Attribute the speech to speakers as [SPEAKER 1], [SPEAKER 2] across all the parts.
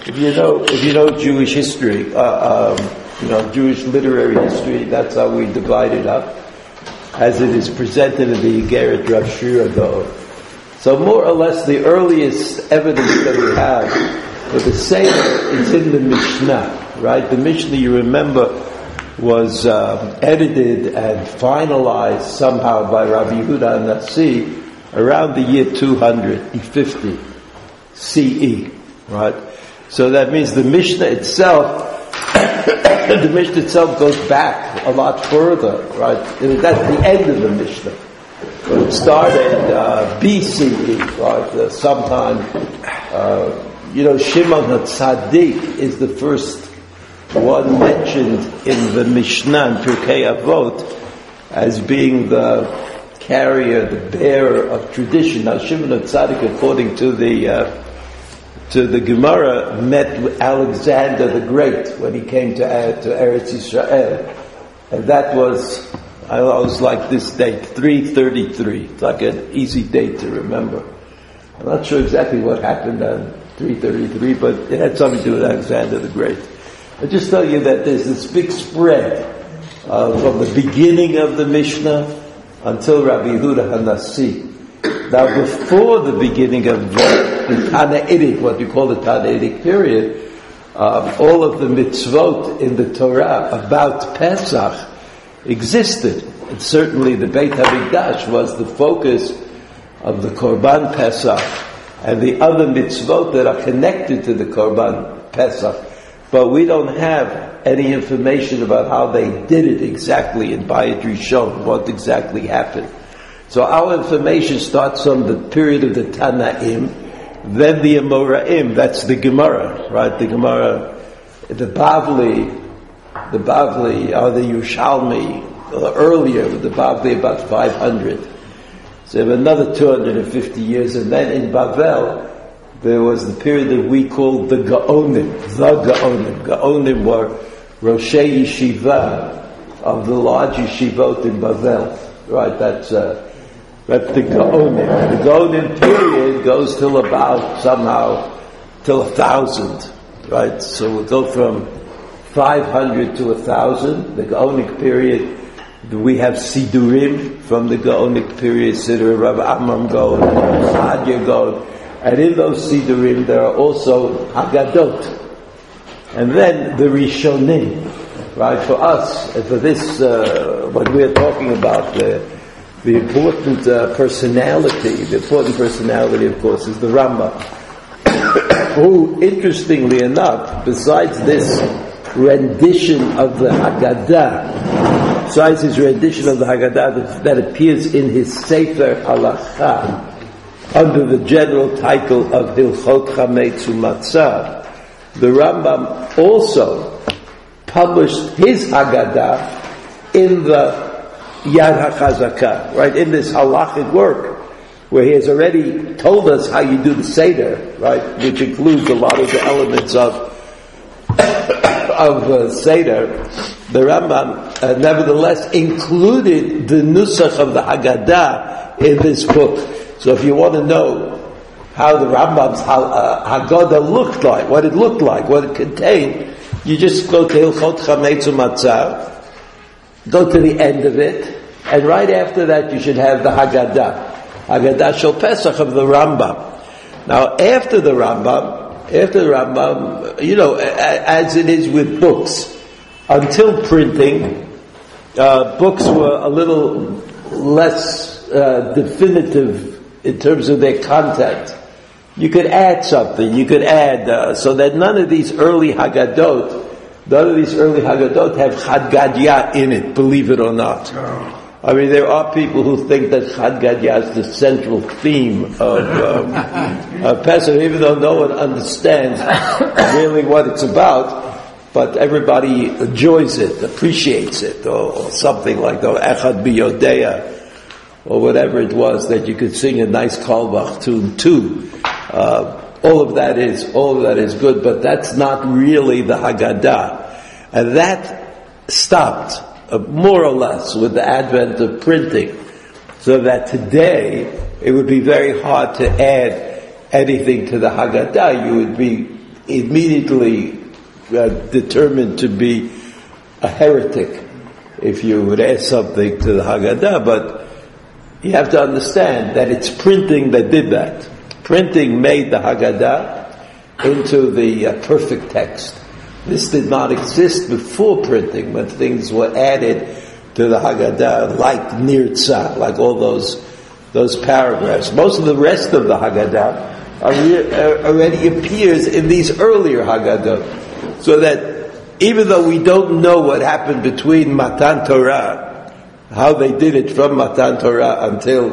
[SPEAKER 1] If you know Jewish history, Jewish literary history, that's how we divide it up, as it is presented in the Igeret Rav Shira Gaon. So more or less the earliest evidence that we have for the Seder is in the Mishnah, right? The Mishnah, you remember, was edited and finalized somehow by Rabbi Yehuda HaNassi around the year 250 CE, right? So that means the Mishnah itself goes back a lot further, right? That's the end of the Mishnah. But it started BCE, right? Sometime, Shimon HaTzadik is the first one mentioned in the Mishnah in Pirkei Avot as being the carrier, the bearer of tradition. Now, Shimon HaTzadik, according to the Gemara, met with Alexander the Great when he came to Eretz Yisrael, and that was like this date, 333. It's like an easy date to remember. I'm not sure exactly what happened on 333, but it had something to do with Alexander the Great. I just tell you that there's this big spread from the beginning of the Mishnah until Rabbi Yehuda HaNassi. Now, before the beginning of the Tanaitic, what we call the Tanaitic period, all of the mitzvot in the Torah about Pesach existed. And certainly the Beit HaMikdash was the focus of the Korban Pesach and the other mitzvot that are connected to the Korban Pesach. But we don't have any information about how they did it exactly in Bayit Rishon, what exactly happened. So our information starts from the period of the Tanaim, then the Amoraim, that's the Gemara, right? The Gemara, the Bavli, or the Yerushalmi, earlier, the Bavli about 500. So we have another 250 years, and then in Bavel, there was the period that we called the Gaonim. Gaonim were Roshei Yeshiva of the large yeshivot in Bavel, right? That's the Gaonim. The Gaonim period goes till about till 1,000, right? So we'll go from 500 to 1,000. The Gaonic period, we have Sidurim from the Gaonic period, Siddur Rav Amram Gaon, Sadia Gaon. And in those Sidurim, there are also Haggadot. And then the Rishonim, right? For us, for this, what we're talking about, the important personality, of course, is the Rambam, who, interestingly enough, besides this rendition of the Haggadah, besides his rendition of the Haggadah that appears in his Sefer Halacha, under the general title of Hilchot Chametz Umatzah, the Rambam also published his Haggadah in the Yad HaChazakah, right, in this halachic work, where he has already told us how you do the Seder, right, which includes a lot of the elements of Seder. The Rambam nevertheless included the Nusach of the Haggadah in this book. So if you want to know how the Rambam's Haggadah looked like, what it looked like, what it contained, you just go to Hilchot Chametz Umatzah, go to the end of it, and right after that you should have the Haggadah Shel Pesach of the Rambam. Now after the Rambam, as it is with books, until printing, books were a little less definitive in terms of their content. You could add something. You could add so that none of these early Haggadot have Chad Gadya in it. Believe it or not. I mean, there are people who think that Chad Gadya is the central theme of Pesach, even though no one understands really what it's about. But everybody enjoys it, appreciates it, or something like the Echad B'Yodeya, or whatever it was that you could sing a nice Kalbach tune to. All of that is good, but that's not really the Haggadah. And that stopped, more or less, with the advent of printing. So that today, it would be very hard to add anything to the Haggadah. You would be immediately determined to be a heretic if you would add something to the Haggadah, but you have to understand that it's printing that did that. Printing made the Haggadah into the perfect text. This did not exist before printing, when things were added to the Haggadah, like Nirtzah, like all those paragraphs. Most of the rest of the Haggadah already appears in these earlier Haggadah, so that even though we don't know what happened between Matan Torah, how they did it from Matan Torah until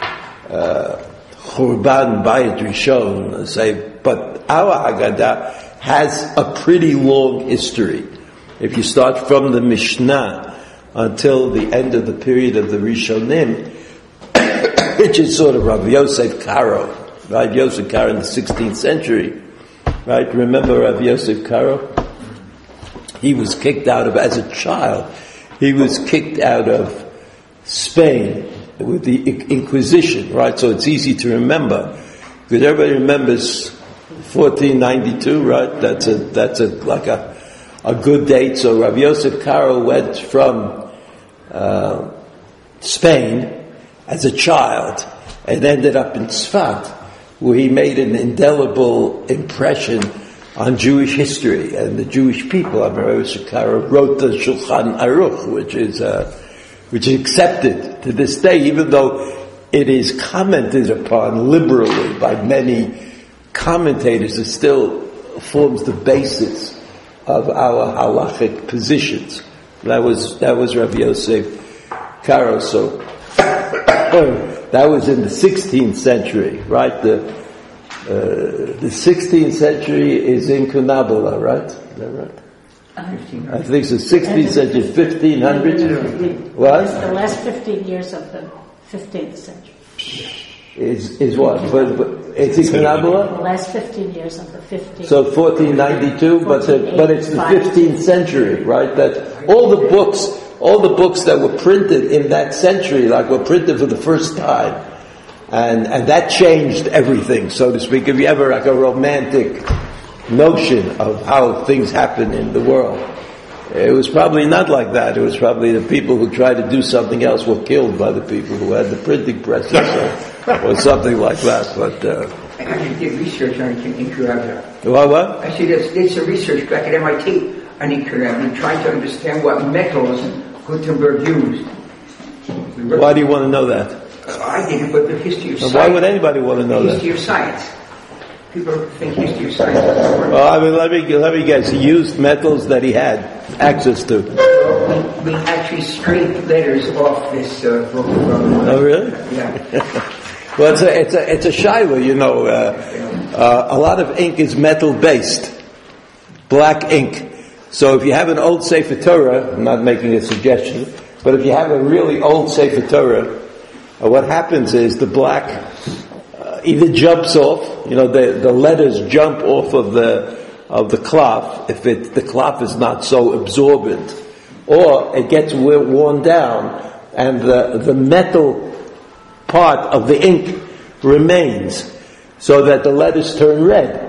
[SPEAKER 1] Churban Bayit Rishon, but our Haggadah has a pretty long history. If you start from the Mishnah until the end of the period of the Rishonim, which is sort of Rav Yosef Karo, right? Yosef Karo in the 16th century, right? Remember Rav Yosef Karo? He was kicked out of, as a child, he was kicked out of Spain with the Inquisition, right? So it's easy to remember, because everybody remembers 1492, right? That's like a good date. So Rav Yosef Karo went from Spain as a child and ended up in Tzfat, where he made an indelible impression on Jewish history and the Jewish people. Rav Yosef Karo wrote the Shulchan Aruch, which is accepted to this day, even though it is commented upon liberally by many commentators. It still forms the basis of our halachic positions. That was Rav Yosef Karo. So that was in the 16th century, right? The 16th century is in Kunabala, right? Is that right? I think so. 16th century, 1500. What?
[SPEAKER 2] It's the last 15 years of the 15th century.
[SPEAKER 1] Is what? But it's in Kunabala?
[SPEAKER 2] The last 15 years of the 15th.
[SPEAKER 1] So 1492, but it's the 15th century, right? That all the books that were printed in that century, like, were printed for the first time. And that changed everything, so to speak. If you ever like a romantic notion of how things happen in the world, it was probably not like that. It was probably the people who tried to do something else were killed by the people who had the printing presses, or something like that. But
[SPEAKER 3] I actually did research on Inkurabla.
[SPEAKER 1] What?
[SPEAKER 3] Actually, did some research back at MIT on Inkurabla, trying to understand what metals Gutenberg used.
[SPEAKER 1] Why do you want to know that?
[SPEAKER 3] I didn't, but the history of science.
[SPEAKER 1] Why would anybody want to know that?
[SPEAKER 3] History of science. People think history of science.
[SPEAKER 1] Well, I mean, let me guess. He used metals that he had access to.
[SPEAKER 3] We actually scraped letters off this book from.
[SPEAKER 1] Oh, really?
[SPEAKER 3] Yeah.
[SPEAKER 1] Well, it's a shiloh, you know. A lot of ink is metal based, black ink. So if you have an old Sefer Torah, I'm not making a suggestion, but if you have a really old Sefer Torah, what happens is the black either jumps off, you know, the letters jump off of the cloth if the cloth is not so absorbent, or it gets worn down and the metal part of the ink remains, so that the letters turn red.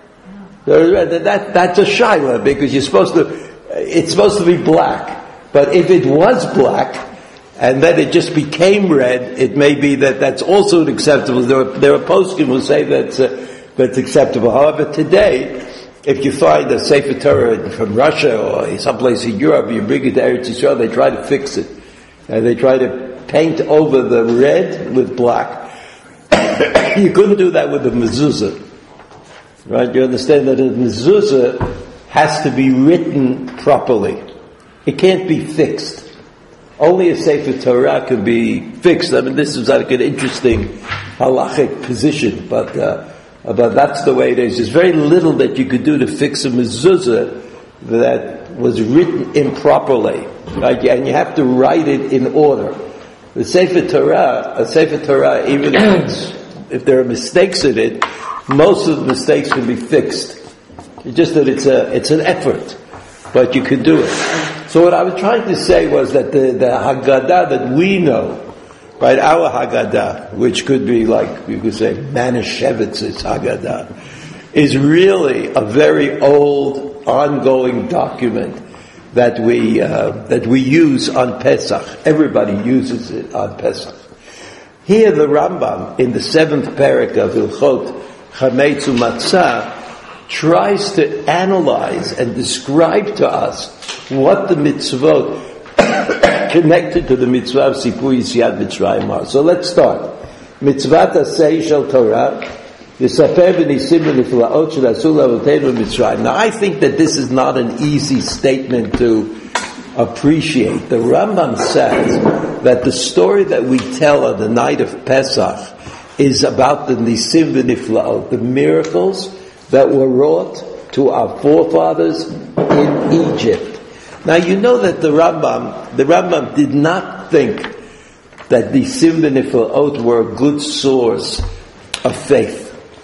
[SPEAKER 1] That's a shaila, because it's supposed to be black. But if it was black, and then it just became red, it may be that's also acceptable. There are poskim who say that's acceptable. However, today, if you find a Sefer Torah from Russia or someplace in Europe, you bring it to Eretz Yisrael, they try to fix it. And they try to paint over the red with black. You couldn't do that with the mezuzah. Right? You understand that a mezuzah has to be written properly. It can't be fixed. Only a Sefer Torah can be fixed. I mean, this is like an interesting halachic position, but that's the way it is. There's very little that you could do to fix a mezuzah that was written improperly, right? And you have to write it in order. The Sefer Torah, even if there are mistakes in it, most of the mistakes can be fixed. It's just that it's an effort, but you can do it. So what I was trying to say was that the Haggadah that we know, right, our Haggadah, which could be like, you could say, Manischewitz's Haggadah, is really a very old, ongoing document that we use on Pesach. Everybody uses it on Pesach. Here the Rambam, in the 7th parak of Hilchot Chametz U'Matzah, tries to analyze and describe to us what the mitzvot connected to the mitzvah of Sipur Yetziat Mitzrayim are. So let's start. Mitzvat Asei Shel Torah Yisaper V'Nisim V'Niflaot Shel Asu L'Avoteinu Mitzrayim. Now I think that this is not an easy statement to appreciate. The Rambam says that the story that we tell on the night of Pesach is about the Nisim V'Niflaot, the miracles that were wrought to our forefathers in Egypt. Now you know that the Rambam did not think that the Nisim V'Niflaot were a good source of faith,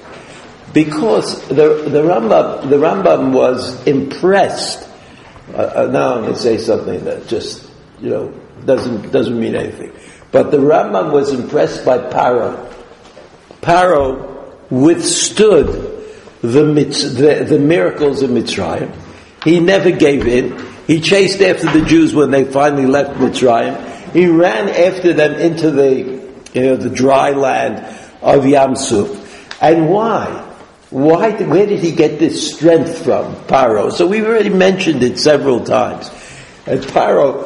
[SPEAKER 1] because the Rambam was impressed. Now I'm going to say something that just doesn't mean anything, but the Rambam was impressed by Paro. Paro withstood the miracles of Mitzrayim. He never gave in. He chased after the Jews when they finally left Mitzrayim. He ran after them into the dry land of Yam Suf. And why? Where did he get this strength from, Paro? So we've already mentioned it several times. And Paro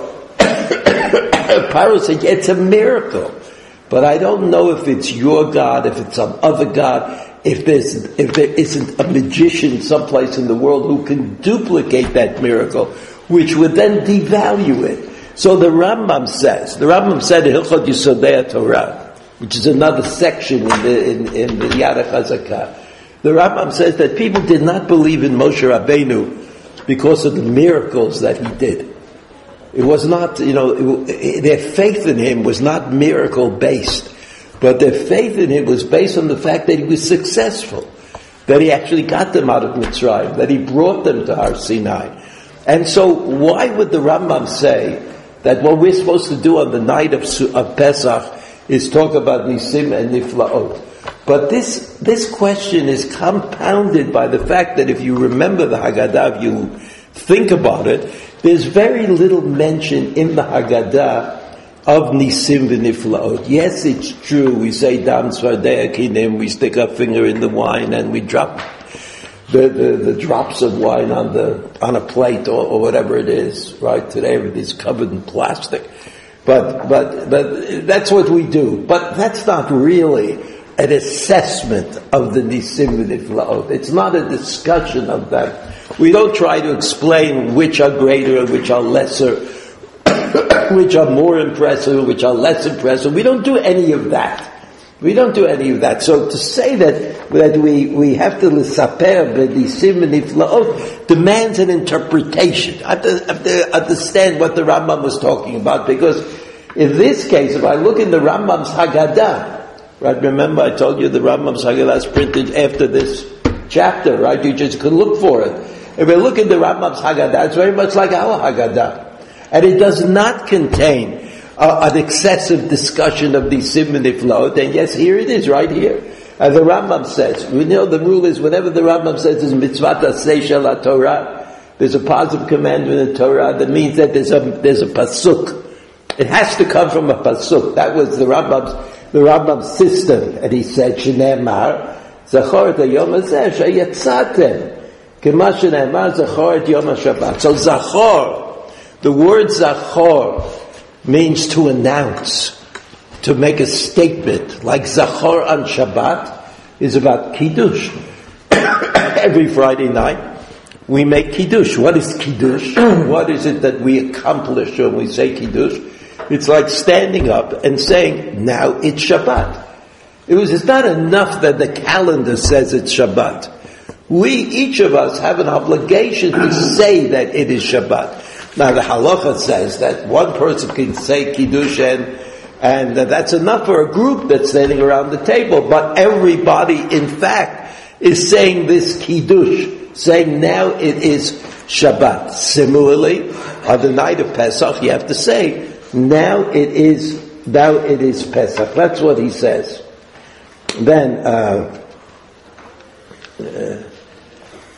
[SPEAKER 1] said, it's a miracle. But I don't know if it's your God, if it's some other God, if there isn't a magician someplace in the world who can duplicate that miracle, which would then devalue it. So the Rambam said in Hilchot Yesodei Torah, which is another section in the Yad HaChazakah, the Rambam says that people did not believe in Moshe Rabbeinu because of the miracles that he did. It was not, their faith in him was not miracle based, but their faith in him was based on the fact that he was successful, that he actually got them out of Mitzrayim, that he brought them to Har Sinai. And so why would the Rambam say that what we're supposed to do on the night of Pesach is talk about Nisim and Niflaot? But this question is compounded by the fact that if you remember the Haggadah, if you think about it, there's very little mention in the Haggadah of Nisim v'Niflaot. Yes, it's true, we say Dam Tzvardei Akinim, we stick our finger in the wine and we drop the drops of wine on a plate or whatever it is, right? Today everything's covered in plastic. But that's what we do. But that's not really an assessment of the Nisim v'Niflaot. It's not a discussion of that. We don't try to explain which are greater and which are lesser, which are more impressive, which are less impressive. We don't do any of that. So to say that we have to l'saper b'nisim v'niflaot demands an interpretation. I have to understand what the Rambam was talking about, because in this case, if I look in the Rambam's Haggadah, right? Remember I told you the Rambam's Haggadah is printed after this chapter, right? You just can look for it. If we look at the Rambam's Haggadah, it's very much like our Haggadah. And it does not contain an excessive discussion of the Nisim v'Niflaot. And yes, here it is, right here. As the Rambam says, we know the rule is whenever the Rambam says there's mitzvat aseh shel Torah, there's a positive commandment in Torah, that means that there's a pasuk. It has to come from a pasuk. That was the Rambam's system. And he said, Shneimar, Zachor et hayom hazeh sheyatzatem. Kema shneimar, Zachor et yom HaShabbat. So Zachor, the word Zachor means to announce, to make a statement. Like Zachor on Shabbat is about Kiddush. Every Friday night we make Kiddush. What is Kiddush? What is it that we accomplish when we say Kiddush? It's like standing up and saying, now it's Shabbat. It's not enough that the calendar says it's Shabbat. Each of us have an obligation to say that it is Shabbat. Now the halacha says that one person can say Kiddush and that's enough for a group that's standing around the table, but everybody in fact is saying this Kiddush, saying now it is Shabbat. Similarly, on the night of Pesach you have to say, now it is Pesach. That's what he says. Then,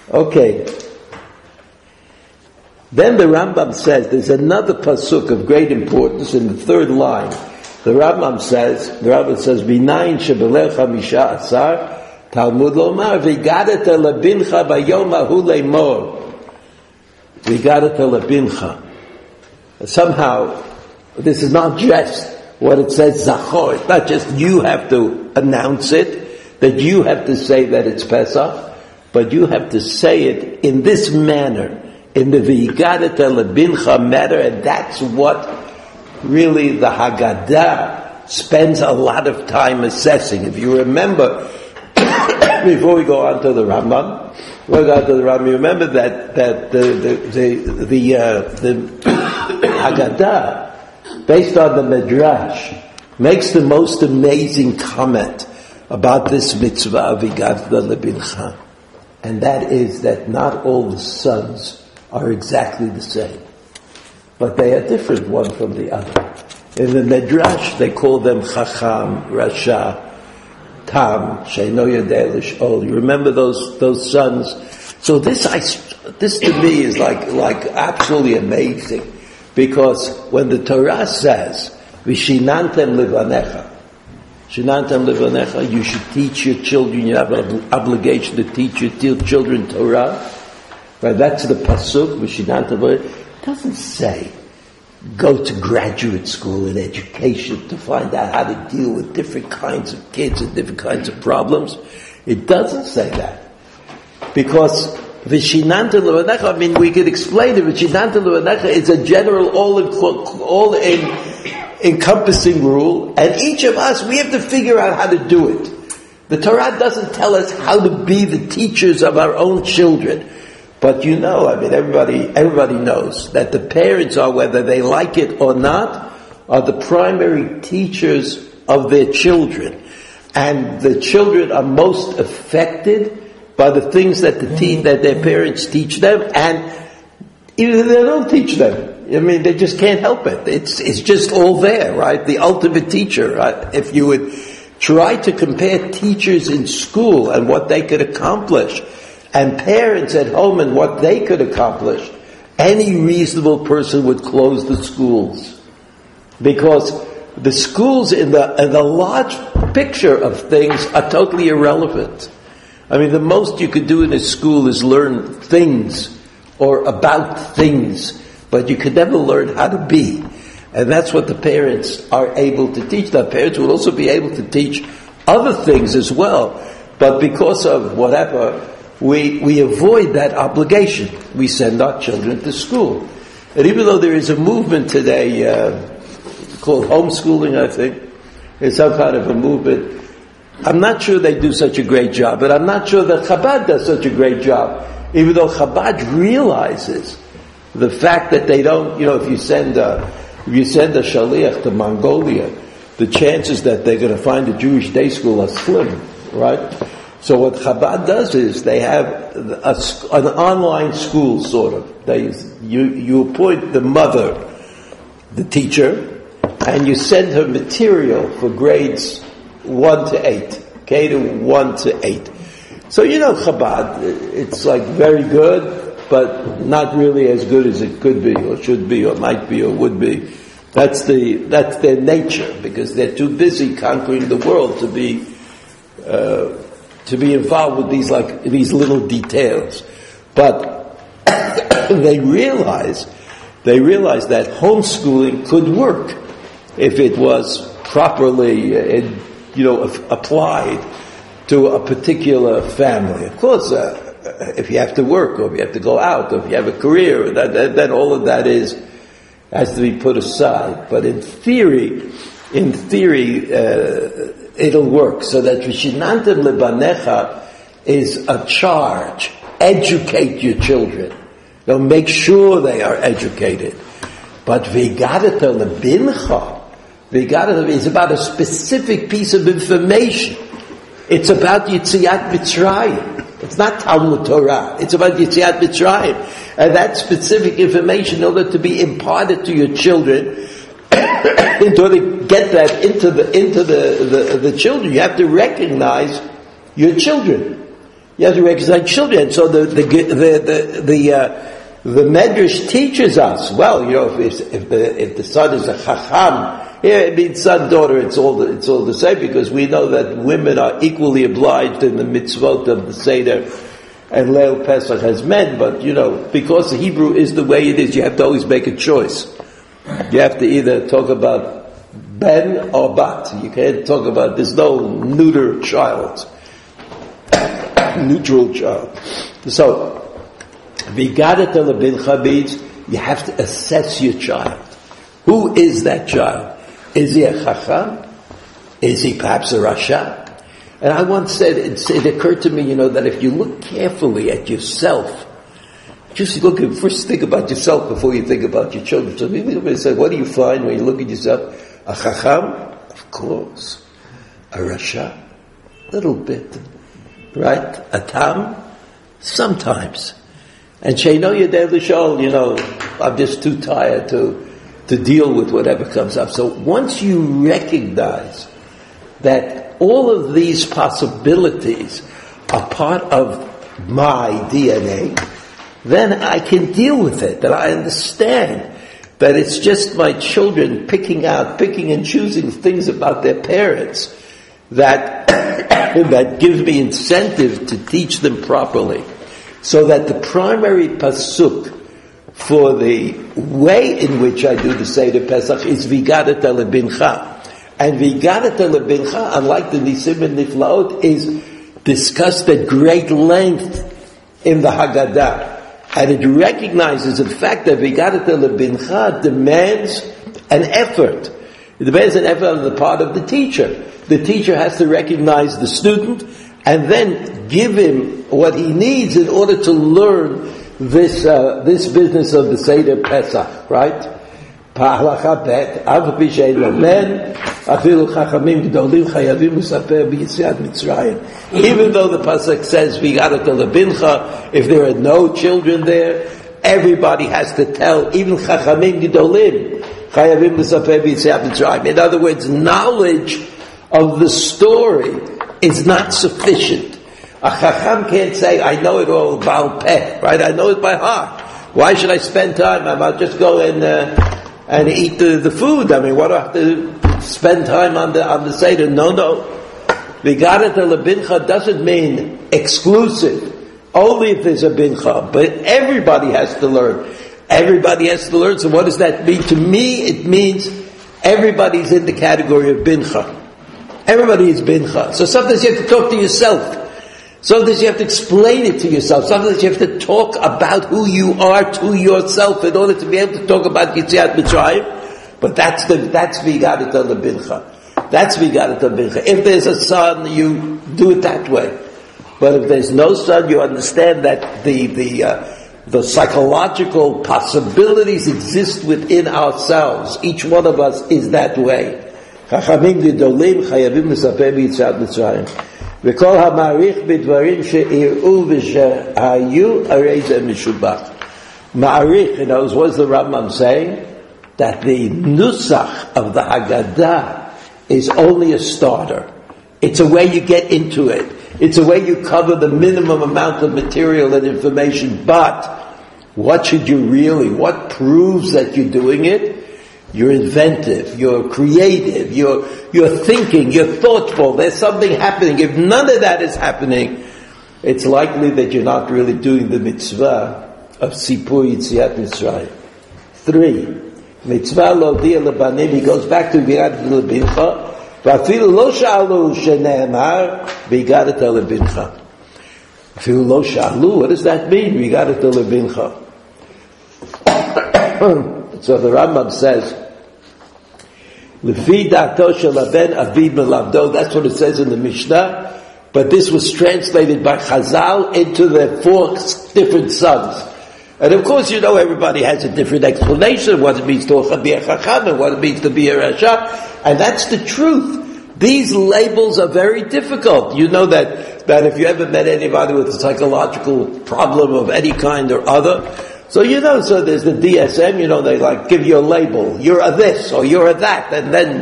[SPEAKER 1] Okay. Then the Rambam says, there's another pasuk of great importance in the third line. The Rambam says, B'nayin shebelecha misha asar, Talmud lomar, v'gadata labincha bayom ahu le'mor. V'gadata labincha. Somehow, this is not just what it says, zachor. It's not just you have to announce it, that you have to say that it's Pesach, but you have to say it in this manner, in the v'gadata labincha manner, and that's what really the Haggadah spends a lot of time assessing. If you remember, before we go on to the Rambam, you remember that the Haggadah, based on the Midrash, makes the most amazing comment about this mitzvah of V'gadata labincha, and that is that not all the sons are exactly the same, but they are different one from the other. In the Midrash, they call them Chacham, Rasha, Tam, Sheino Yodei Lish'ol. You remember those sons? So this to me is like absolutely amazing, because when the Torah says, V'shinantem levanecha, you should teach your children, you have an obligation to teach your children Torah. Right? That's the pasuk, V'shinantem levanecha. It doesn't say, go to graduate school in education to find out how to deal with different kinds of kids and different kinds of problems. It doesn't say that. Because V'shinanta Levanecha, we could explain it. V'shinanta Levanecha is a general, all-encompassing rule, and each of us, we have to figure out how to do it. The Torah doesn't tell us how to be the teachers of our own children. But everybody knows that the parents are, whether they like it or not, are the primary teachers of their children. And the children are most affected by the things that that their parents teach them, and even if they don't teach them, they just can't help it. It's just all there, right? The ultimate teacher, right? If you would try to compare teachers in school and what they could accomplish, and parents at home and what they could accomplish, any reasonable person would close the schools. Because the schools in the large picture of things are totally irrelevant. The most you could do in a school is learn things or about things, but you could never learn how to be. And that's what the parents are able to teach. The parents will also be able to teach other things as well, but because of whatever, we avoid that obligation. We send our children to school. And even though there is a movement today called homeschooling, I think, it's some kind of a movement, I'm not sure they do such a great job, but I'm not sure that Chabad does such a great job, even though Chabad realizes the fact that they don't, if you send a shaliach to Mongolia, the chances that they're going to find a Jewish day school are slim, right? So what Chabad does is they have an online school, sort of. You appoint the mother, the teacher, and you send her material for grades 1 to 8, K to 1 to 8. So Chabad, it's very good, but not really as good as it could be, or should be, or might be, or would be. That's their nature, because they're too busy conquering the world to be involved with these little details. But they realize that homeschooling could work if it was properly applied to a particular family. Of course, if you have to work, or if you have to go out, or if you have a career, then all of that has to be put aside. But in theory, it'll work. So that V'shinantem levanecha is a charge. Educate your children. Make sure they are educated. But V'gadata labincha, is about a specific piece of information. It's about Yetziat Mitzrayim. It's not Talmud Torah. It's about Yetziat Mitzrayim. And that specific information, in order to be imparted to your children, in order to get that into the children, you have to recognize your children. You have to recognize children. So the Medrash teaches us, well, if the son is a chacham, it means son, daughter, it's all the same, because we know that women are equally obliged in the mitzvot of the Seder and Leil Pesach as men, but because the Hebrew is the way it is, you have to always make a choice. You have to either talk about ben or bat. You can't talk about, there's no neuter child. Neutral child. So, Vigadata lebincha means you have to assess your child. Who is that child? Is he a chacham? Is he perhaps a rasha? And I once said, it occurred to me, that if you look carefully at yourself, first think about yourself before you think about your children. So people say, what do you find when you look at yourself? A chacham? Of course. A rasha? A little bit. Right? A tam? Sometimes. And sheino yedei l'shol, I'm just too tired to deal with whatever comes up. So once you recognize that all of these possibilities are part of my DNA, then I can deal with it, that I understand that it's just my children picking and choosing things about their parents that that gives me incentive to teach them properly. So that the primary pasuk for the way in which I do the Seder Pesach is Vigadata lebincha. And Vigadata lebincha, unlike the Nisim and Niflaot, is discussed at great length in the Haggadah. And it recognizes the fact that Vigadata lebincha demands an effort. It demands an effort on the part of the teacher. The teacher has to recognize the student and then give him what he needs in order to learn this business of the Seder Pesach, right? Pa'alacha bet, av b'shein lomen, afilu chachamim gdolim chayavim usaper b'yitziat Mitzrayim. Even though the pasuk says v'gadata lebincha, if there are no children there, everybody has to tell, even chachamim gdolim chayavim usaper b'yitziat Mitzrayim. In other words, knowledge of the story is not sufficient. A chacham can't say, I know it all Baal Peh, right? I know it by heart. Why should I spend time? I'll just go and eat the food. I mean, what do I have to spend time on the Seder? No. Vigadata lebincha doesn't mean exclusive. Only if there's a bincha. But everybody has to learn. Everybody has to learn. So what does that mean? To me, it means everybody's in the category of bincha. Everybody is bincha. So sometimes you have to talk to yourself. Sometimes you have to explain it to yourself. Sometimes you have to talk about who you are to yourself in order to be able to talk about Yitziat Mitzrayim. But that's Vigadata lebincha. That's Vigadata lebincha. If there's a son, you do it that way. But if there's no son, you understand that the psychological possibilities exist within ourselves. Each one of us is that way. Chachamim gedolim chayavim l'saper b'Yitziat Mitzrayim. וכל המעריך בדברים שאירעו ושהיו הרי זה משובח. Ma'arich, what is the Rambam saying? That the nusach of the Haggadah is only a starter. It's a way you get into it. It's a way you cover the minimum amount of material and information. But what proves that you're doing it? You're inventive, you're creative, you're thinking, you're thoughtful, there's something happening. If none of that is happening, it's likely that you're not really doing the mitzvah of Sipur Yitziat Mitzrayim. 3. Mitzvah lo dia lebanim, he goes back to Vigadata lebincha, v'afilu lo sha'alu shene'emar Vigadata lebincha. Afilu lo sha'alu, what does that mean? Vigadata lebincha. So the Rambam says, Lefi da'ato shel haben aviv melavdo. That's what it says in the Mishnah. But this was translated by Chazal into the 4 different sons. And of course, everybody has a different explanation of what it means to be a chacham and what it means to be a rasha. And that's the truth. These labels are very difficult. You know that if you ever met anybody with a psychological problem of any kind or other, so there's the DSM, they give you a label. You're a this, or you're a that, and then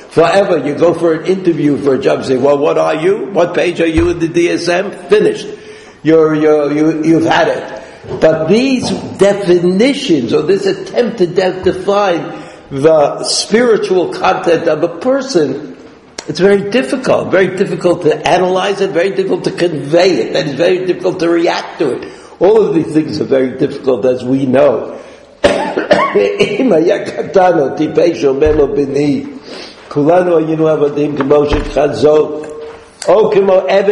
[SPEAKER 1] forever you go for an interview for a job and say, well, what are you? What page are you in the DSM? Finished. you've had it. But these definitions, or this attempt to define the spiritual content of a person, it's very difficult to analyze it, very difficult to convey it, and it's very difficult to react to it. All of these things are very difficult, as we know. So you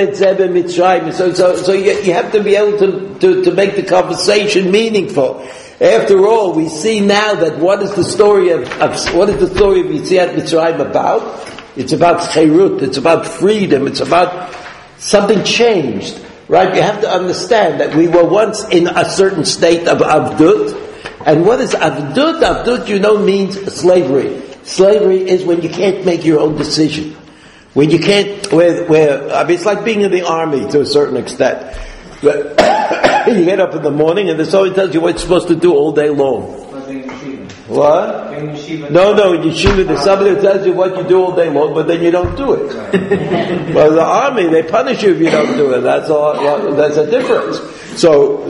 [SPEAKER 1] have to be able to make the conversation meaningful. After all, we see now that what is the story of Yetziat Mitzrayim about? It's about Cherut, it's about freedom, it's about something changed, right? You have to understand that we were once in a certain state of Avdut, and what is Avdut? Avdut, means slavery. Slavery is when you can't make your own decision. When you can't, it's like being in the army to a certain extent. You get up in the morning and somebody tells you what you're supposed to do all day long. What? No, in yeshiva there's somebody that tells you what you do all day long, but then you don't do it. Well, the army, they punish you if you don't do it. That's all. Well, that's a difference. So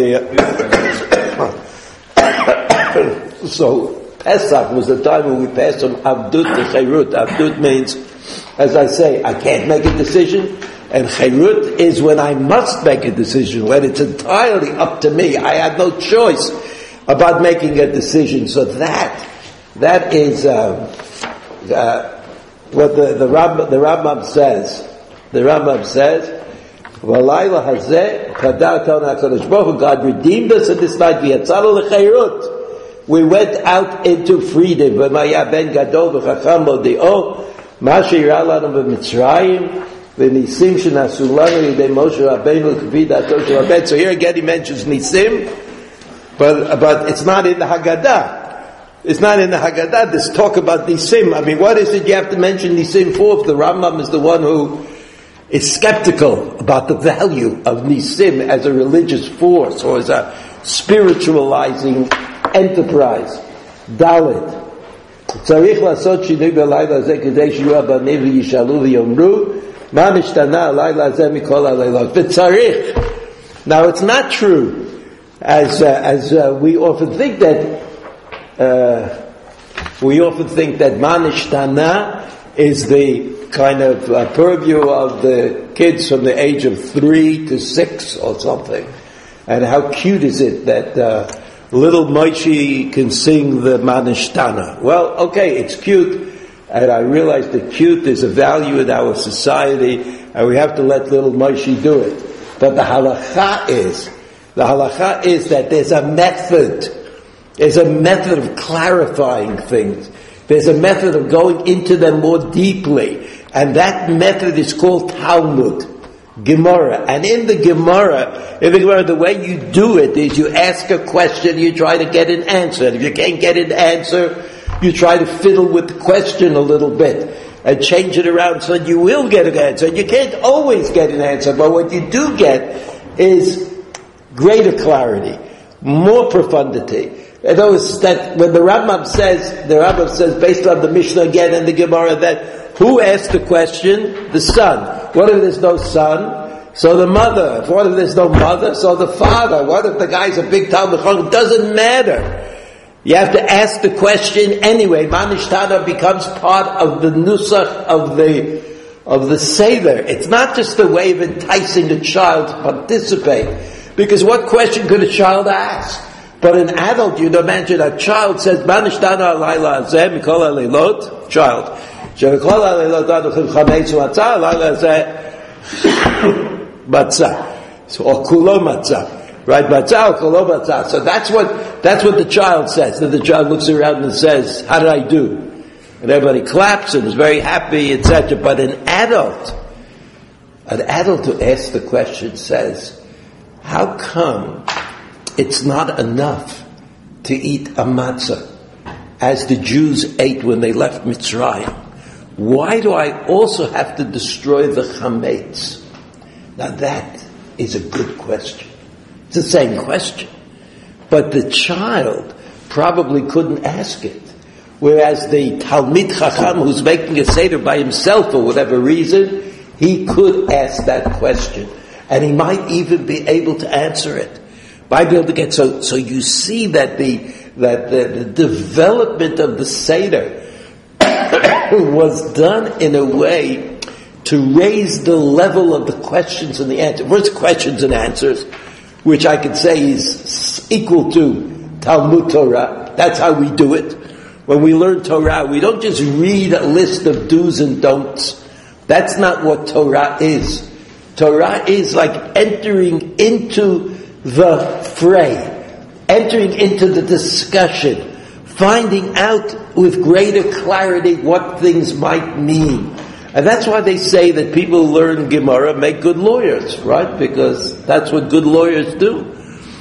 [SPEAKER 1] Pesach was the time when we passed from Avdut to Cherut. Avdut means, as I say, I can't make a decision, and Cherut is when I must make a decision, when it's entirely up to me. I have no choice about making a decision. So that is what the Rambam says. The Rambam says, "V'layla hazeh kadar tona HaKadosh Baruch Hu, God redeemed us in this night. V'yatzanu l'Cherut. We went out into freedom. V'maya ben gadol v'chacham modeo." Masha Yiralanu b'Mitzrayim v'Nisim shenasu lanu yidei Moshe Rabbeinu k'vi da'ato shel Rabbeinu. So here again he mentions Nisim, but it's not in the Haggadah. It's not in the Haggadah. This talk about Nisim. I mean, what is it you have to mention Nisim for? If the Rambam is the one who is skeptical about the value of Nisim as a religious force or as a spiritualizing enterprise. Dalet. צריך לעשות שינוי בלילה הזה כדי שיהיו הבנים וישאלו ויאמרו מה נשתנה הלילה הזה מכל הלילות וצריך. Now it's not true as we often think that מה נשתנה is the kind of purview of the kids from the age of 3 to 6 or something. And how cute is it that little Moshe can sing the Manishtana. Well, okay, it's cute, and I realize that cute is a value in our society, and we have to let little Moshe do it. But the halacha is that there's a method. There's a method of clarifying things. There's a method of going into them more deeply, and that method is called Talmud. Gemara. And in the Gemara, the way you do it is you ask a question, you try to get an answer. And if you can't get an answer, you try to fiddle with the question a little bit and change it around so that you will get an answer. And you can't always get an answer, but what you do get is greater clarity, more profundity. In other words, that when the Rambam says based on the Mishnah again and the Gemara, that who asked the question? The son. What if there's no son? So the mother. What if there's no mother? So the father. What if the guy's a big Talmud Chacham? It doesn't matter. You have to ask the question anyway. Manishtana becomes part of the nusach of the Seder. It's not just a way of enticing a child to participate. Because what question could a child ask? But an adult, you'd imagine a child says, Manishtana alayla azeh mikol haleilot. Child. Shemikol haleilot aduchim chametz matzah alayla azeh matzah. So, or kulo matzah. Right? Matzah or kulo matzah. So that's what the child says. Then the child looks around and says, how did I do? And everybody claps and is very happy, etc. But an adult who asks the question says, how come it's not enough to eat a matzah as the Jews ate when they left Mitzrayim? Why do I also have to destroy the chametz? Now that is a good question. It's the same question. But the child probably couldn't ask it. Whereas the Talmid Chacham who's making a Seder by himself for whatever reason, he could ask that question. and he might even be able to answer it. Might be able to get, so you see that the development of the Seder was done in a way to raise the level of the questions and the answers. First, questions and answers, which I could say is equal to Talmud Torah. That's how we do it. When we learn Torah, we don't just read a list of do's and don'ts. That's not what Torah is. Torah is like entering into the fray, entering into the discussion, finding out with greater clarity what things might mean. And that's why they say that people who learn Gemara make good lawyers, right? Because that's what good lawyers do.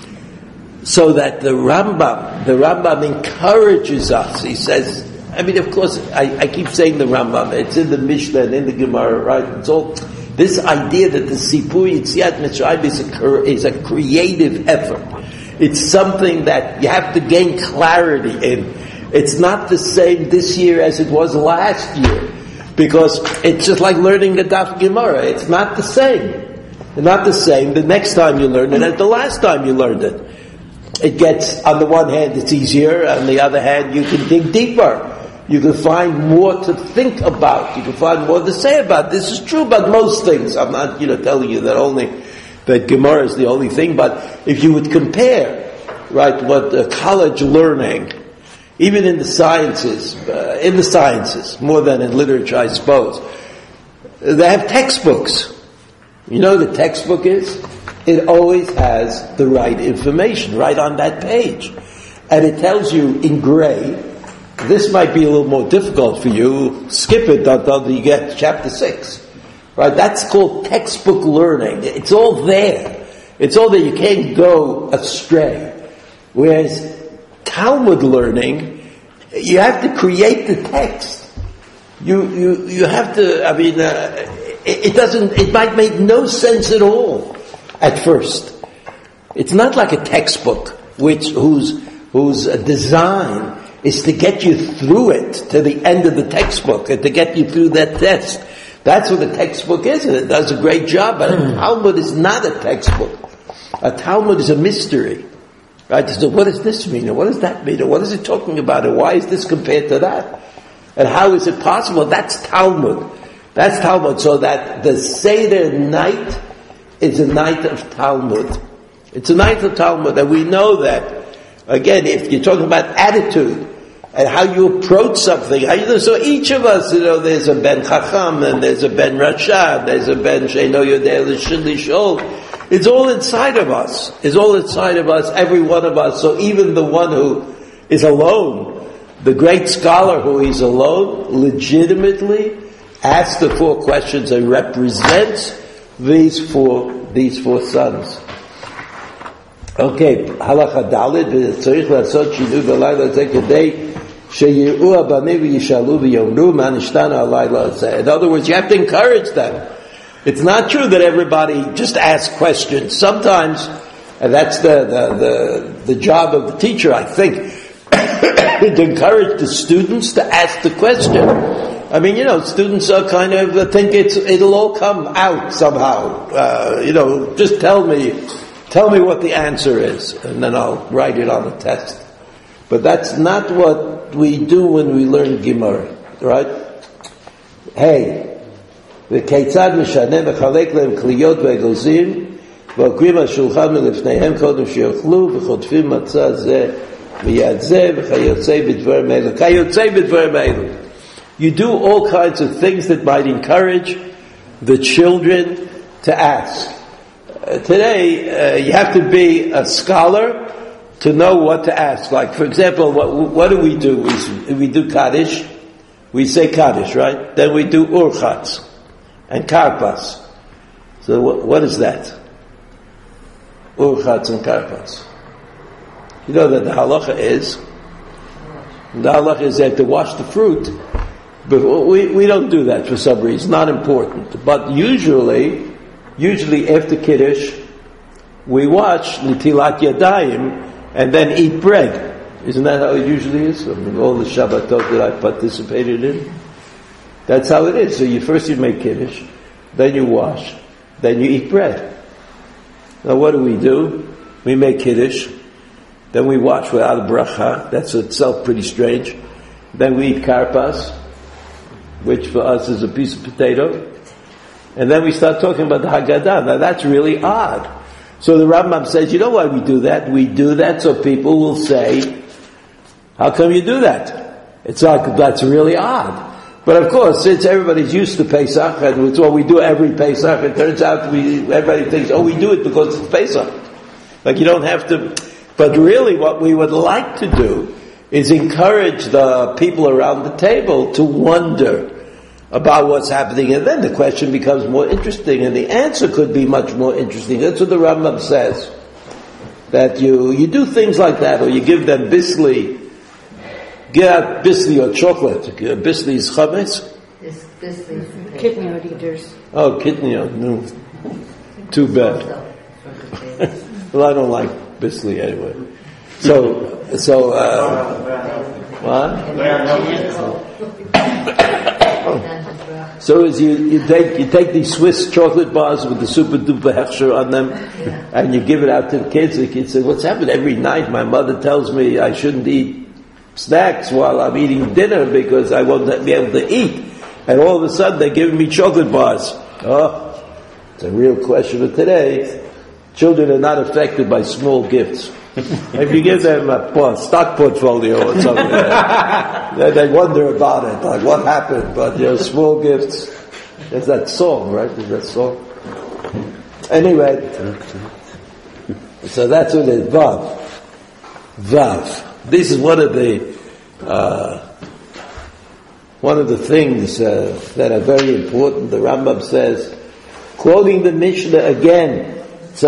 [SPEAKER 1] So that the Rambam encourages us. He says, I mean, of course, I keep saying the Rambam. It's in the Mishnah and in the Gemara, right? It's all this idea that the Sipur Yetziat Mitzrayim is a creative effort. It's something that you have to gain clarity in. It's not the same this year as it was last year, because it's just like learning the Daf Gemara. It's not the same. It's not the same the next time you learn it as the last time you learned it. It gets, on the one hand, it's easier. On the other hand, you can dig deeper. You can find more to think about. You can find more to say about. This is true about most things. I'm not, telling you that Gemara is the only thing. But if you would compare, right, what college learning, even in the sciences, more than in literature, I suppose, they have textbooks. You know what the textbook is? It always has the right information right on that page. And it tells you in gray, this might be a little more difficult for you, skip it until you get chapter 6. Right? That's called textbook learning. It's all there. It's all there. You can't go astray. Whereas Talmud learning, you have to create the text. You have to, it might make no sense at all at first. It's not like a textbook whose design is to get you through it to the end of the textbook and to get you through that test. That's what a textbook is, and it does a great job. But a Talmud is not a textbook. A Talmud is a mystery. Right? So what does this mean? And what does that mean? And what is it talking about? And why is this compared to that? And how is it possible? That's Talmud. That's Talmud. So that the Seder night is a night of Talmud. It's a night of Talmud. And we know that, again, if you're talking about attitude and how you approach something, so each of us, there's a Ben Chacham and there's a Ben Rashad, there's a Ben Sheino Yodei L'Shol. It's all inside of us. It's all inside of us, every one of us. So even the one who is alone, the great scholar who is alone, legitimately asks the 4 questions and represents these four sons. Okay, halacha dalid, וצריך לעשות שינוי בלילה הזה כדי שיראו הבנים וישאלו ויאמרו מה נשתנה הלילה הזה. In other words, you have to encourage them. It's not true that everybody just asks questions. Sometimes, and that's the job of the teacher, I think, to encourage the students to ask the question. Students are kind of think it'll all come out somehow. Just tell me what the answer is, and then I'll write it on a test. But that's not what we do when we learn Gemara, right? Hey, וכיצד משנה מחלק להם כליות ואגוזים ועוקרים השולחן מלפניהם קודם שיאכלו וחוטפים מצה זה מיד זה וכיוצא בדברים אלו. כיוצא בדברים אלו. You do all kinds of things that might encourage the children to ask. Today, you have to be a scholar to know what to ask. Like, for example, what do? We do Kaddish. We say Kaddish, right? Then we do Urchatz and Karpas. So what is that? Urchatz and Karpas. You know that the halacha is they have to wash the fruit. But we don't do that for some reason. Not important. But usually after Kiddush, we watch Nitilat Yadayim and then eat bread. Isn't that how it usually is? All the Shabbatot that I participated in, that's how it is. So you make Kiddush, then you wash, then you eat bread. Now what do? We make Kiddush, then we wash without a bracha, that's itself pretty strange. Then we eat karpas, which for us is a piece of potato. And then we start talking about the Haggadah. Now that's really odd. So the Rambam says, you know why we do that? We do that so people will say, how come you do that? It's like, that's really odd. But of course, since everybody's used to Pesach, and it's what we do every Pesach, it turns out everybody thinks, we do it because it's Pesach. Like you don't have to, but really what we would like to do is encourage the people around the table to wonder about what's happening, and then the question becomes more interesting, and the answer could be much more interesting. That's what the Rambam says. That you do things like that, or you give them bisli, get out bisli or chocolate. Bisli is chametz?
[SPEAKER 4] Bisli. Kidney eaters.
[SPEAKER 1] Oh, kidney, no. Too bad. Well, I don't like bisli anyway. So as you take these Swiss chocolate bars with the super duper hechsher on them, and you give it out to the kids. The kids say, "What's happened every night? My mother tells me I shouldn't eat snacks while I'm eating dinner because I won't be able to eat." And all of a sudden they're giving me chocolate bars. Oh, it's a real question of today. Children are not affected by small gifts. If you give them a stock portfolio or something, then they wonder about it, like what happened. But small gifts. There's that song, right? There's that song. Anyway, so that's what it is. Vav. This is one of the things that are very important. The Rambam says, quoting the Mishnah again. In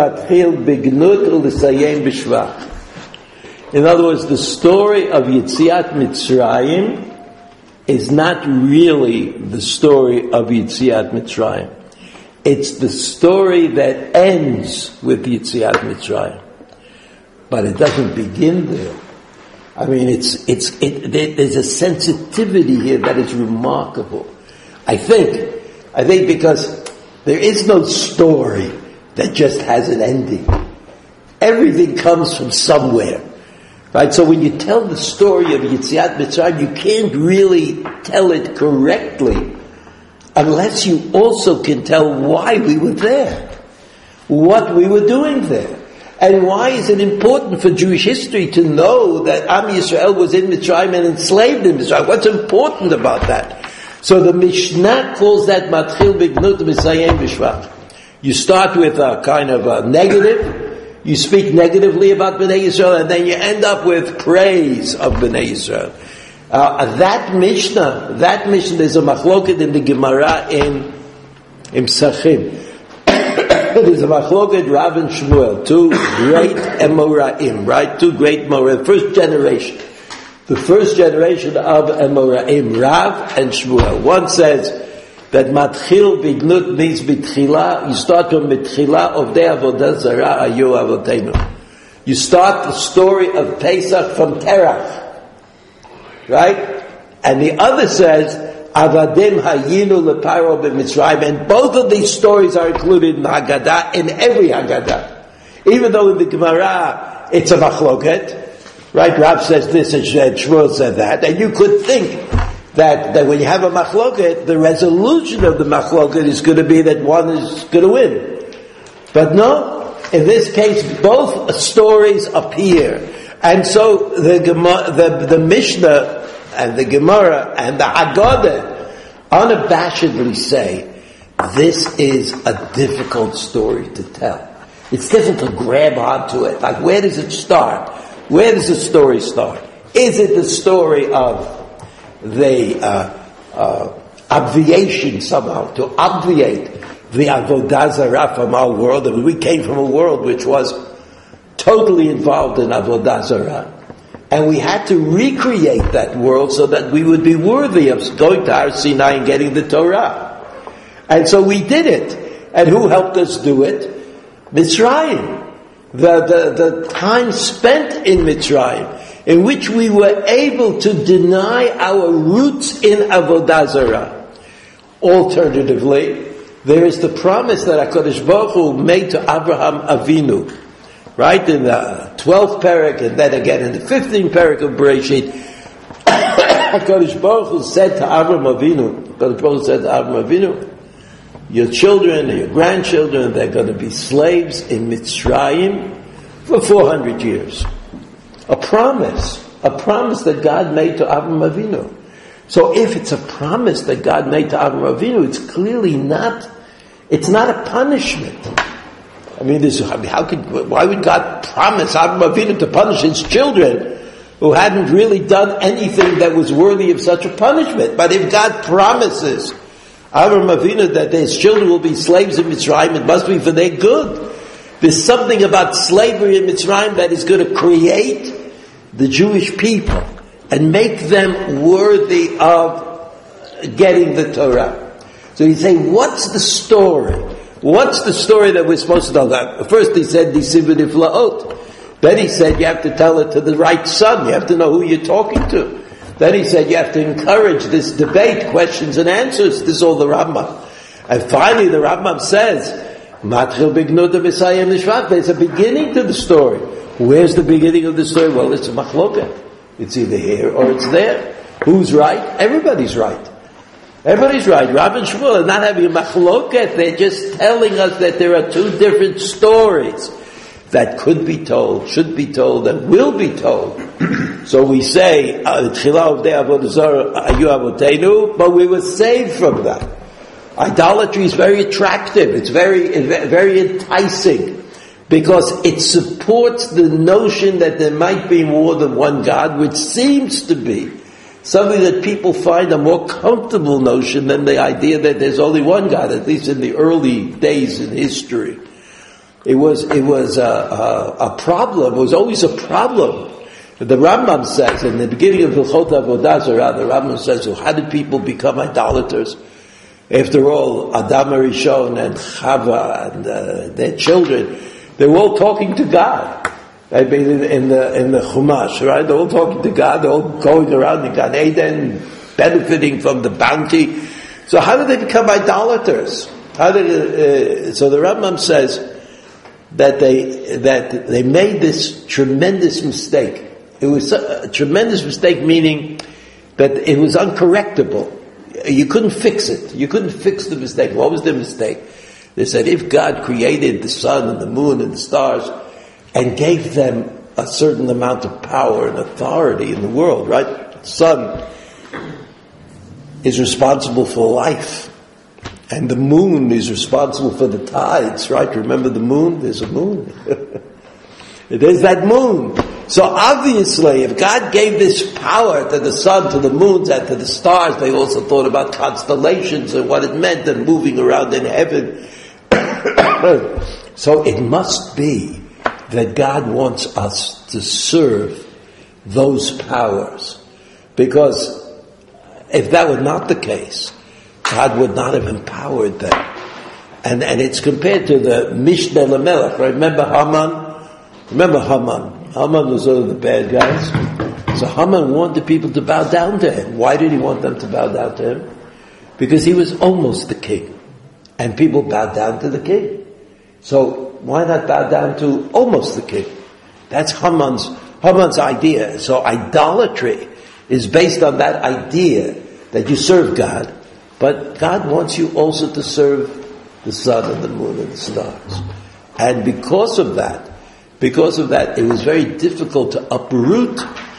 [SPEAKER 1] other words, the story of Yetziat Mitzrayim is not really the story of Yetziat Mitzrayim. It's the story that ends with Yetziat Mitzrayim. But it doesn't begin there. I mean, there's a sensitivity here that is remarkable. I think because there is no story that just has an ending. Everything comes from somewhere. Right? So when you tell the story of Yetziat Mitzrayim, you can't really tell it correctly unless you also can tell why we were there, what we were doing there. And why is it important for Jewish history to know that Am Yisrael was in Mitzrayim and enslaved in Mitzrayim? What's important about that? So the Mishnah calls that Matchil B'Gnut V'Sayem B'Shvach. You start with a kind of a negative, you speak negatively about Bnei Yisrael, and then you end up with praise of Bnei Yisrael. That Mishnah, there's a machloket in the Gemara in Psachim. There's a machloket Rav and Shmuel, two great Emoraim, right? Two great Emoraim, first generation. The first generation of Emoraim, Rav and Shmuel. One says that Matchil B'Gnut means B'Tchila. You start from B'Tchila of the Avodah Zarah Ayu Avotenu. You start the story of Pesach from Terach, right? And the other says Avadim Hayinu LeParo B'Mitzrayim, and both of these stories are included in Haggadah, in every Haggadah. Even though in the Gemara it's a machloket, right? Rav says this and Shmuel said that, and you could think that when you have a machloket, the resolution of the machloket is going to be that one is going to win. But no, in this case, both stories appear. And so the Mishnah and the Gemara and the Haggadah unabashedly say, this is a difficult story to tell. It's difficult to grab onto it. Like, where does it start? Where does the story start? Is it the story of the obviation somehow, to obviate the Avodah Zarah from our world? And we came from a world which was totally involved in Avodah Zarah. And we had to recreate that world so that we would be worthy of going to Har Sinai and getting the Torah. And so we did it. And who helped us do it? Mitzrayim. The time spent in Mitzrayim, in which we were able to deny our roots in Avodah Zarah. Alternatively, There is the promise that HaKadosh Baruch Hu made to Abraham Avinu, right, in the 12th parak, and then again in the 15th parak of Bereshit. HaKadosh Baruch Hu said to Abraham Avinu, your children and your grandchildren, they're going to be slaves in Mitzrayim for 400 years. A promise that God made to Abraham Avinu. So if it's a promise that God made to Abraham Avinu, it's clearly not a punishment. I mean, why would God promise Abraham Avinu to punish his children who hadn't really done anything that was worthy of such a punishment? But if God promises Abraham Avinu that his children will be slaves in Mitzrayim, it must be for their good. There's something about slavery in Mitzrayim that is going to create the Jewish people and make them worthy of getting the Torah. So you say, what's the story? What's the story that we're supposed to tell? That first he said, Nisiv v'niflaot. Then he said, you have to tell it to the right son. You have to know who you're talking to. Then he said, you have to encourage this debate, questions and answers. This is all the Rambam. And finally the Rambam says, Matchil b'gnuda v'sayim nishvat. There's a beginning to the story. Where's the beginning of the story? Well, it's a machloket. It's either here or it's there. Who's right? Everybody's right. Everybody's right. Rav and Shmuel are not having a machloket. They're just telling us that there are two different stories that could be told, should be told, and will be told. So we say, but we were saved from that. Idolatry is very attractive. It's very enticing. Because it supports the notion that there might be more than one God, which seems to be something that people find a more comfortable notion than the idea that there's only one God, at least in the early days in history. It was a problem. It was always a problem. The Rambam says, in the beginning of Hilchot Avodah Zarah, the Rambam says, well, how did people become idolaters? After all, Adam Arishon and Chava and their children, they were all talking to God. I mean, in the Chumash, right? They're all talking to God. They're all going around in Gan Eden, benefiting from the bounty. So how did they become idolaters? So the Rambam says that they made this tremendous mistake. It was a tremendous mistake, meaning that it was uncorrectable. You couldn't fix it. You couldn't fix the mistake. What was the mistake? They said if God created the sun and the moon and the stars and gave them a certain amount of power and authority in the world, right? The sun is responsible for life. And the moon is responsible for the tides, right? Remember the moon? There's a moon. There's that moon. So obviously, if God gave this power to the sun, to the moons, and to the stars, they also thought about constellations and what it meant and moving around in heaven. So it must be that God wants us to serve those powers. Because if that were not the case, God would not have empowered them. And it's compared to the Mishneh Lamelech. Remember Haman? Haman was one of the bad guys. So Haman wanted people to bow down to him. Why did he want them to bow down to him? Because he was almost the king. And people bowed down to the king. So why not bow down to almost the king? That's Haman's idea. So idolatry is based on that idea that you serve God, but God wants you also to serve the sun and the moon and the stars. And because of that, it was very difficult to uproot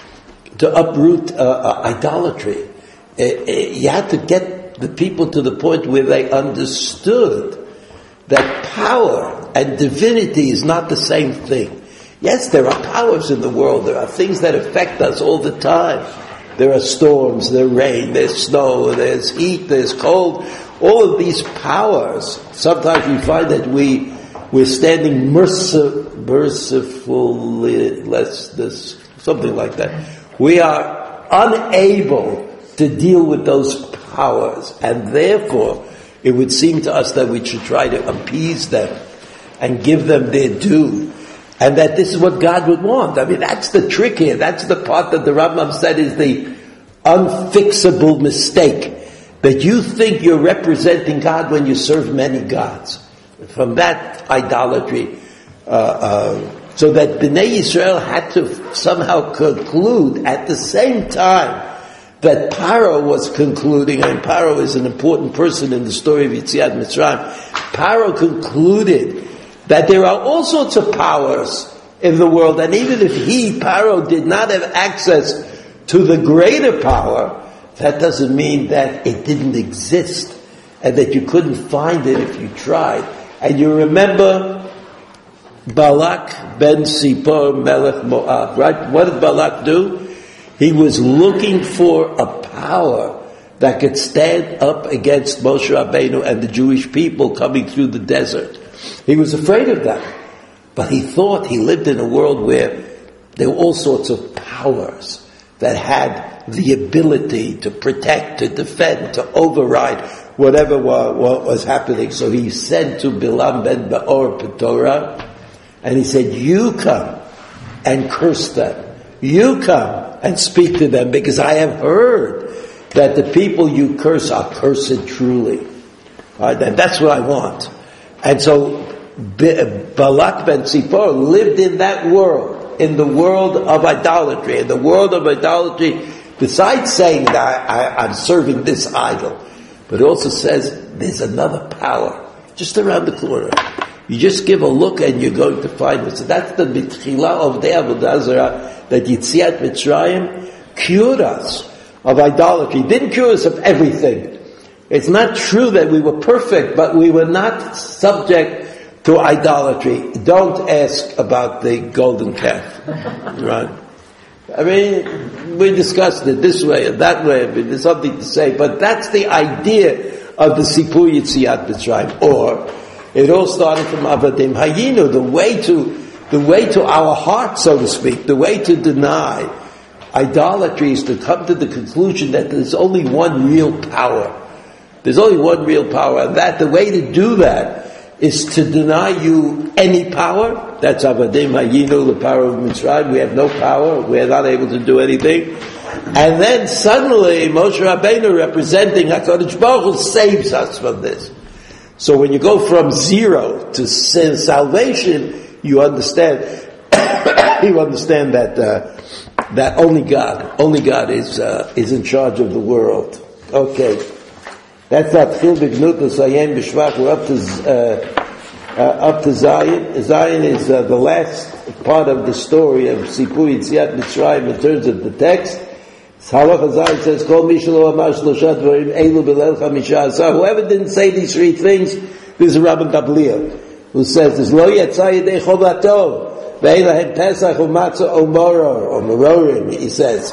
[SPEAKER 1] idolatry. You had to get the people to the point where they understood that power and divinity is not the same thing. Yes, there are powers in the world. There are things that affect us all the time. There are storms, there's rain, there's snow, there's heat, there's cold. All of these powers, sometimes we find that we're standing mercifully, something like that. We are unable to deal with those powers, and therefore it would seem to us that we should try to appease them and give them their due, and that this is what God would want. I mean, that's the trick here. That's the part that the Rambam said is the unfixable mistake. that you think you're representing God when you serve many gods. From that idolatry, so that Bnei Yisrael had to somehow conclude at the same time that Paro was concluding, and Paro is an important person in the story of Yetziat Mitzrayim. Paro concluded that there are all sorts of powers in the world, and even if Paro, did not have access to the greater power, that doesn't mean that it didn't exist, and that you couldn't find it if you tried. And you remember Balak ben Sipor Melech Moab, right? What did Balak do? He was looking for a power that could stand up against Moshe Rabbeinu and the Jewish people coming through the desert. He was afraid of that. But he thought he lived in a world where there were all sorts of powers that had the ability to protect, to defend, to override whatever was happening. So he said to Bilam ben Beor Petorah, and he said, you come and curse them. You come and speak to them, because I have heard that the people you curse are cursed truly. Right? And that's what I want. And so Balak ben Tzipor lived in that world, in the world of idolatry. In the world of idolatry, besides saying that I'm serving this idol, but it also says there's another power just around the corner. You just give a look and you're going to find it. So that's the mitchila of the Avodah Zarah, that Yetziat Mitzrayim cured us of idolatry. It didn't cure us of everything. It's not true that we were perfect, but we were not subject to idolatry. Don't ask about the golden calf. Right? I mean, we discussed it this way and that way. I mean, there's something to say, but that's the idea of the Sipur Yetziat Mitzrayim. Or it all started from Avadim Hayinu, the way to our heart, so to speak, the way to deny idolatry is to come to the conclusion that there's only one real power. There's only one real power, and that the way to do that is to deny you any power. That's Avadim Hayinu, the power of Mitzrayim. We have no power. We're not able to do anything. And then suddenly Moshe Rabbeinu, representing HaKadosh Baruch Hu, saves us from this. So when you go from zero to salvation, you understand that only God is in charge of the world. Okay. That's not Chil B'Gnutus Ayem B'Shvach. We're up to Zion. Zion is the last part of the story of Sipur Yetziat Mitzrayim in terms of the text. Halacha Zion says, Kol Mishalo Amar Shlosha Dvarim Eilu B'Leil Chamisha Asar. Whoever didn't say these three things, there's a Rabban Gamliel who says, there's Lo Yatzah Yedei Chovato Ve'elahem Pesach U'Matzah O'Moror or Mororin, he says.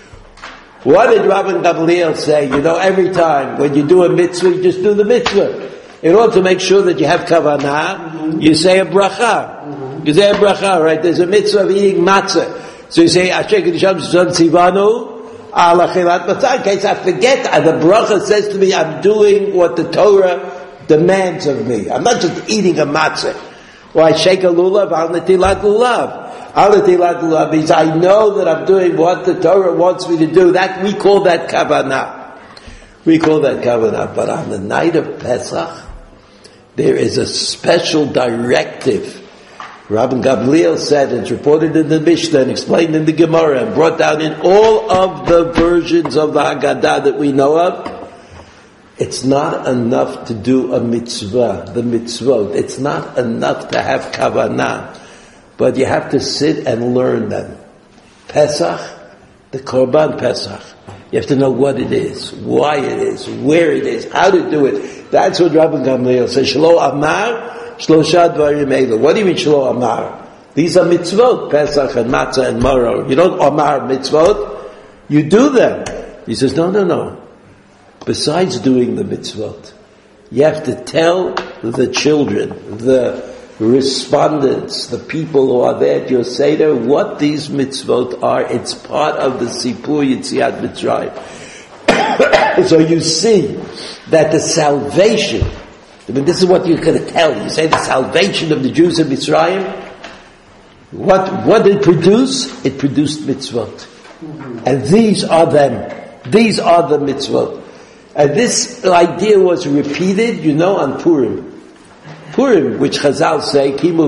[SPEAKER 1] What did Rabban Gamliel say? You know, every time when you do a mitzvah, you just do the mitzvah. In order to make sure that you have kavanah, you say a bracha. You say a bracha, right? There's a mitzvah of eating matzah. So you say, Asher Kedisham Shon Tzivanu Ala Chilat Matzah. In case I forget, the bracha says to me, I'm doing what the Torah demands of me. I'm not just eating a matzah. Or I shake a lulav, al netilat lulav. Al netilat lulav means I know that I'm doing what the Torah wants me to do. That, we call that kavanah. We call that kavanah. But on the night of Pesach, there is a special directive. Rabban Gamliel said, it's reported in the Mishnah and explained in the Gemara and brought down in all of the versions of the Haggadah that we know of. It's not enough to do a mitzvah, the mitzvot. It's not enough to have kavanah. But you have to sit and learn them. Pesach, the Korban Pesach. You have to know what it is, why it is, where it is, how to do it. That's what Rabban Gamliel says. Shlo Amar, Shlosha Dvarim Eilu. What do you mean Shlo Amar? These are mitzvot, Pesach and Matzah and Maror. You don't Amar mitzvot, you do them. He says, no. Besides doing the mitzvot, you have to tell the children, the respondents, the people who are there at your Seder, what these mitzvot are. It's part of the Sipur Yetziat Mitzrayim. So you see that the salvation, I mean, this is what you're going to tell. You say the salvation of the Jews of Mitzrayim, what did it produce? It produced mitzvot. And these are them. These are the mitzvot. And this idea was repeated, on Purim. Purim, which Chazal say,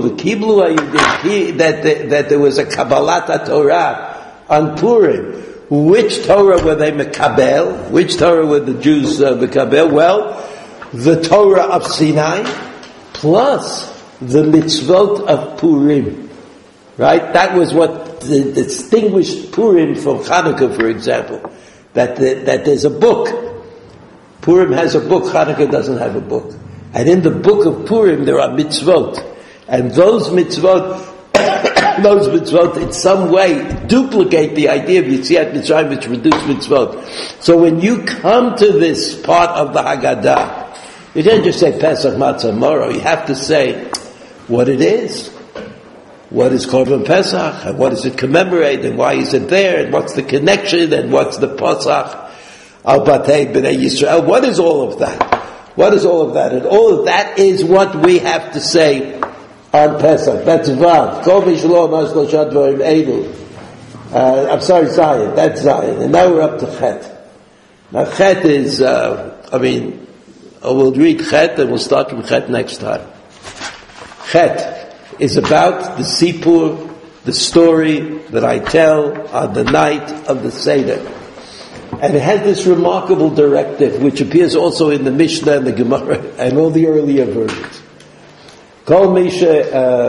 [SPEAKER 1] that there was a Kabbalat Torah on Purim. Which Torah were they mekabel? Which Torah were the Jews mekabel? Well, the Torah of Sinai plus the mitzvot of Purim. Right? That was what distinguished Purim from Hanukkah, for example. That there's a book. Purim has a book, Hanukkah doesn't have a book. And in the book of Purim there are mitzvot. And those mitzvot in some way duplicate the idea of Yetziat Mitzrayim, which reduced mitzvot. So when you come to this part of the Haggadah, you can't just say Pesach Matzah Moro. You have to say what it is. What is Korban Pesach? And what does it commemorate? And why is it there? And what's the connection? And what's the Pesach al Batei B'nai Yisrael? What is all of that? What is all of that? And all of that is what we have to say on Pesach. That's Vav. Kol Mishlo Mas Lo Shad Dvarim Eilu. I'm sorry, Zion. That's Zion. And now we're up to Chet. Now Chet is, we'll read Chet and we'll start from Chet next time. Chet is about the Sipur, the story that I tell on the night of the Seder. And it has this remarkable directive, which appears also in the Mishnah and the Gemara and all the earlier versions. Kol Misha,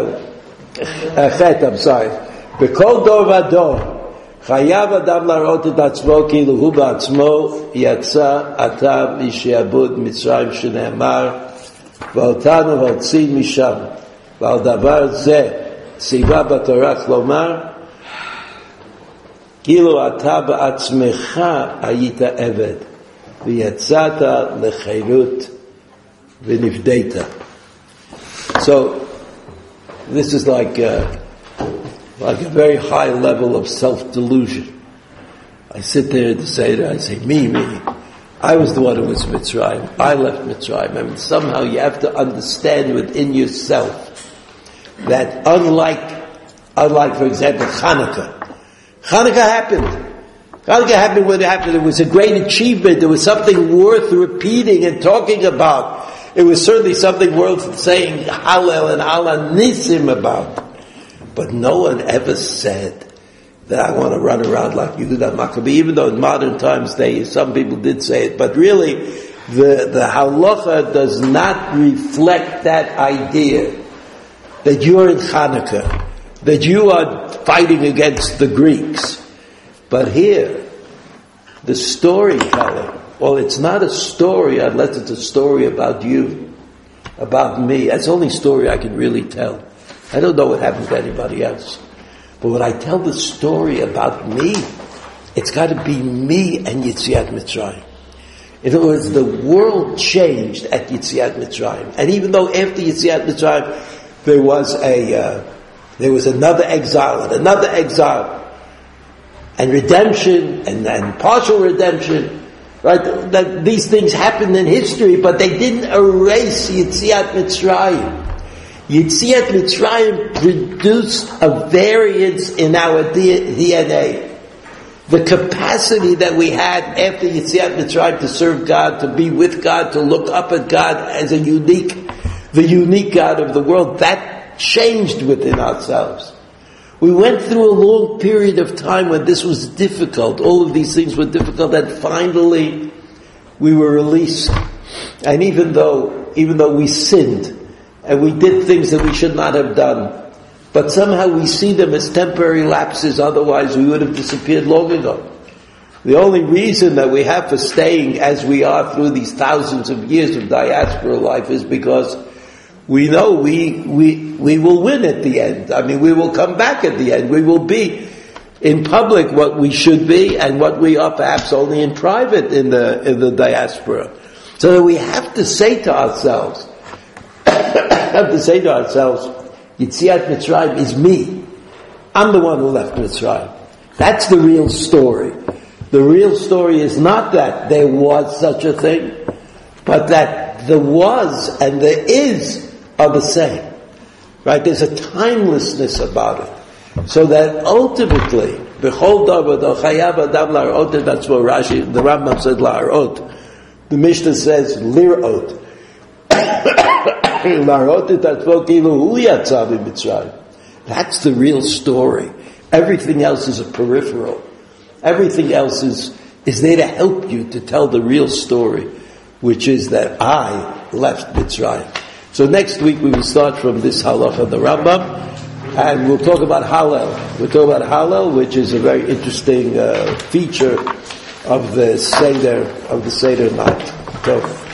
[SPEAKER 1] Chet, I'm sorry. B'kol dor vador, chayav adam larot et atzmo kilu hu ba'atzmo yatsa atav mishiabud Mitzrayim shene'emar v'otanu v'otzi misham v'al davar zeh tziva b'torah klomar kilu ata ba'atzmecha ayita eved v'yatzata lecheirut v'nifdeita. So, this is like a very high level of self-delusion. I sit there to say that, I say, me. I was the one who was Mitzrayim. I left Mitzrayim. Somehow you have to understand within yourself that unlike, for example, Hanukkah happened. Hanukkah happened when it happened. It was a great achievement. There was something worth repeating and talking about. It was certainly something worth saying Hallel and Allah Nisim about. But no one ever said that I want to run around like Yehuda Maccabi, even though in modern times some people did say it. But really, the halacha does not reflect that idea that you're in Hanukkah, that you are fighting against the Greeks. But here, the storytelling, well, it's not a story unless it's a story about you, about me. That's the only story I can really tell. I don't know what happened to anybody else. But when I tell the story about me, it's got to be me and Yetziat Mitzrayim. In other words, the world changed at Yetziat Mitzrayim. And even though after Yetziat Mitzrayim there was another exile and another exile, and redemption and partial redemption, right? That these things happened in history, but they didn't erase Yetziat Mitzrayim. Yetziat Mitzrayim produced a variance in our DNA. The capacity that we had after Yetziat Mitzrayim to serve God, to be with God, to look up at God as the unique God of the world, that changed within ourselves. We went through a long period of time when this was difficult. All of these things were difficult, and finally we were released. And even though we sinned, and we did things that we should not have done, but somehow we see them as temporary lapses, otherwise we would have disappeared long ago. The only reason that we have for staying as we are through these thousands of years of diaspora life is because we know we will win at the end. I mean, we will come back at the end. We will be in public what we should be and what we are perhaps only in private in the diaspora. So that we have to say to ourselves, Yetziat Mitzrayim is me. I'm the one who left Mitzrayim. That's the real story. The real story is not that there was such a thing, but that the was and the is are the same. Right? There's a timelessness about it. So that ultimately, B'chol davar chayav adam la'arot et atzmo, Rashi, the Rambam said la'arot, The Mishnah says, lir'ot. That's the real story. Everything else is a peripheral. Everything else is there to help you to tell the real story, which is that I left Mitzrayim. So next week we will start from this halacha, the Rambam, and we'll talk about Hallel. We'll talk about Hallel, which is a very interesting feature of the Seder night. So,